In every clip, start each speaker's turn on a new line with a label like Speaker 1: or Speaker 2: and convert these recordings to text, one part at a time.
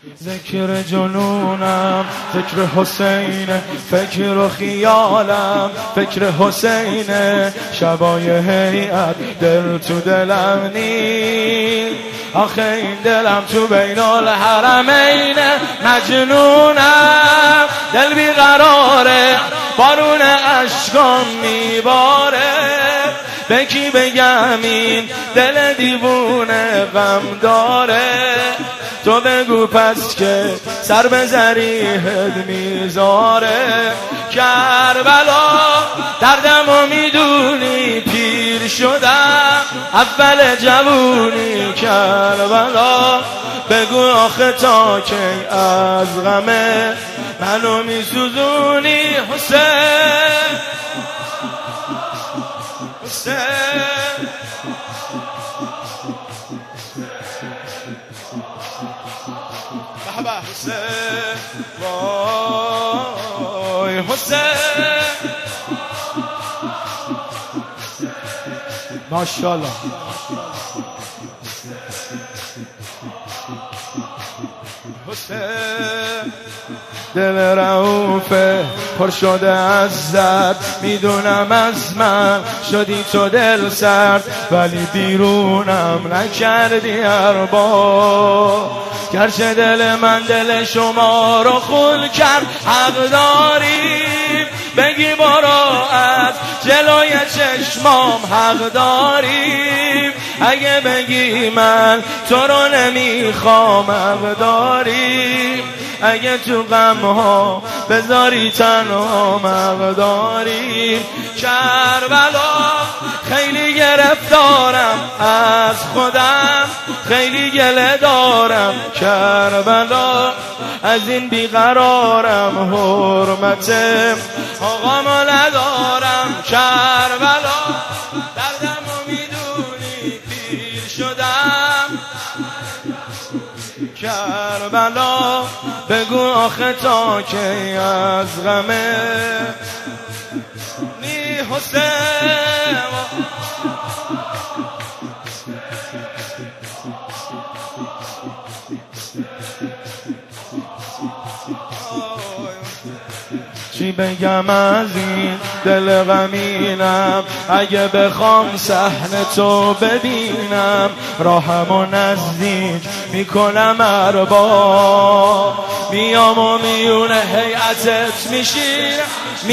Speaker 1: ذکر جنونم فکر حسین، فکر و خیالم فکر حسین، شبای هیئت دل تو دلم نیست، آخه این دلم تو بین الحرمین مجنونم، دل بیقراره بارون اشکام میباره، به کی بگم این دل دیوونه غم داره، تو بگو پس که سر به ضریحت میذاره، کربلا دردمو میدونی پیر شدم اول جوونی، کربلا بگو آخه تا کی از غمه منو میسوزونی حسین حسین. بابا حسین وای حسین ماشاءالله. حسین دل رعوفه پر شده از زد، میدونم از من شدی تو دل سرد، ولی بیرونم نکردی ارباب، گرچه دل من دل شما رو خون کرد، حق داری بگی برو از جلوی چشمام، حق داری اگه بگی من تو رو نمیخوام، حق داری اگه تو غمها بذاری تنها، حق داری. کربلا خیلی گرفتارم از خودم، خیلی گله دارم کربلا، از این بیقرارم حرمت آقامو ندارم، کربلا دردمو میدونی پیر شدم، کربلا بگو آخه تا کی از غمه نی حسین. چی بگم از این دل غمینم، اگه بخوام صحنه تو ببینم، راهمو نزدیک میکنم ارباب، میام و میونه هیئتت میشینم،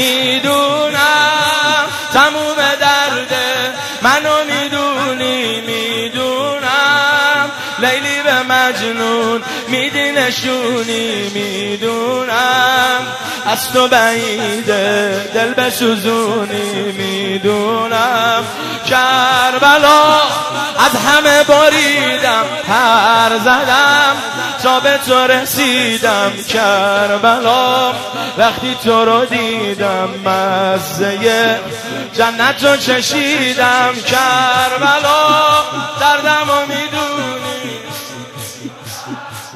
Speaker 1: میدونم تموم درده منو میدونی، میدونم لیلی به مجنون میدی نشونی، میدونم از تو بعیده دل بسوزونی، میدونم کربلا از همه باریدم پر زدم تا به تو رسیدم، کربلا وقتی تو رو دیدم مزه جنت رو چشیدم، کربلا دردمو میدونی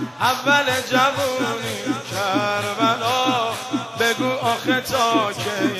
Speaker 1: اول جوونی، کربلا بگو آخه تا کی